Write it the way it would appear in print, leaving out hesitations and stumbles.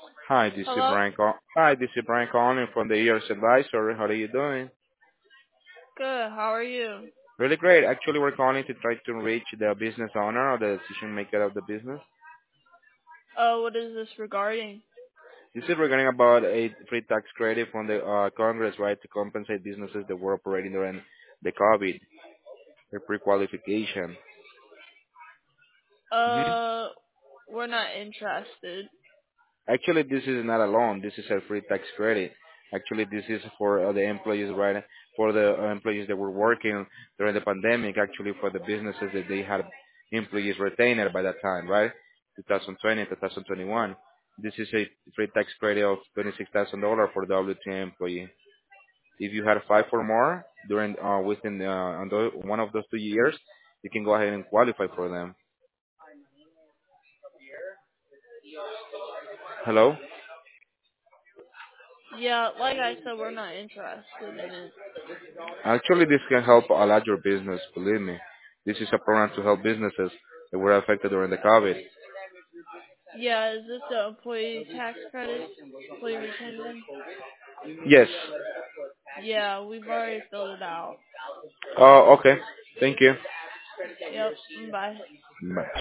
Hello? Hi, this is Brian calling from the ERS Advisor. How are you doing? Good, how are you? Really great. Actually, we're calling to try to reach the business owner or the decision maker of the business. What is this regarding? This is regarding about a free tax credit from the Congress, right, to compensate businesses that were operating during the COVID, the pre-qualification. hmm Uh, we're not interested. Actually, this is not a loan. This is a free tax credit. Actually, this is for the employees, right? For the employees that were working during the pandemic. Actually, for the businesses that they had employees retained by that time, right? 2020, 2021. This is a free tax credit of $26,000 for W2 employee. If you had five or more during within one of those 2 years, you can go ahead and qualify for them. Hello. Yeah, like I said, we're not interested in it. Actually, this can help a lot your business, believe me. This is a program to help businesses that were affected during the COVID. Yeah, is this the employee tax credit? Employee retention? Yes. Yeah, we've already filled it out. Oh, okay. Thank you. Yep, bye. Bye.